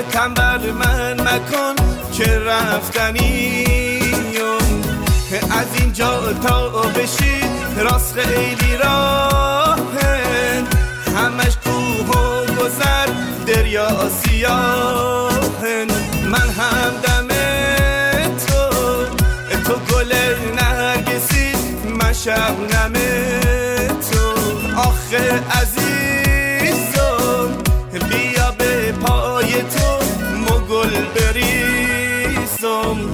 تنبل من مکن که رفتنیم، از اینجا تا بشی راست خیلی راهن، همش کوه و گذر دریا سیاهن. من هم دم تو گل نرگسی، من شبنم تو. آخه عزیزم بیا به پای تو مگل بریزم.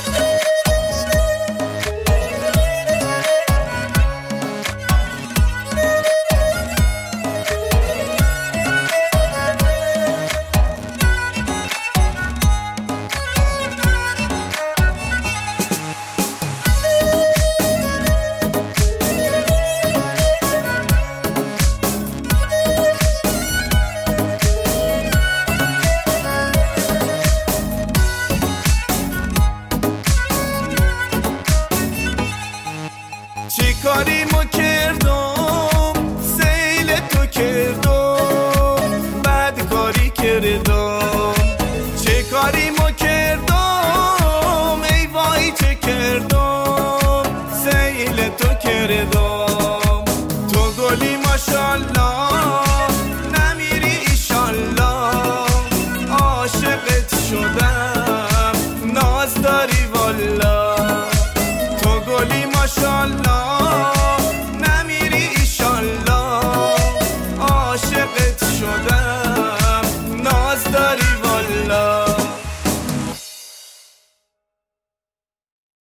چی کاری ما کردم سیل تو کردم، بد کاری کردم. چه کاری ما کردم ای وای چه کردم، سیل تو کردم. تو گلی ماشالله نمیری ایشالله، عاشقت شدم ناز داری والا. تو گلی ماشالله نمیری ایشالله، عاشقت شدم